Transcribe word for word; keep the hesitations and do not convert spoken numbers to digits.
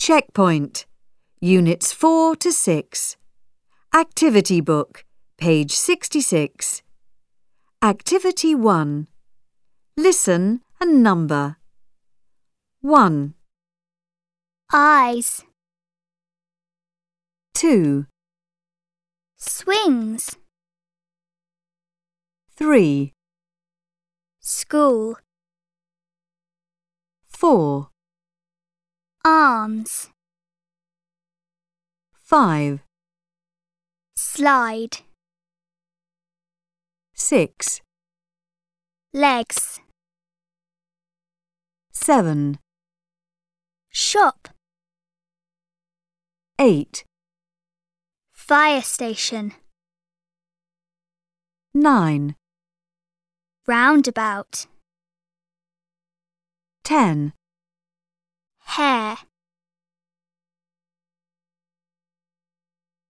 Checkpoint. Units four to six. Activity book, page sixty-six. Activity one. Listen and number. one. Eyes. two. Swings. three. School. four. Arms. five. Slide. six. Legs. seven. Shop. eight. Fire station. nine. Roundabout. ten. Hair.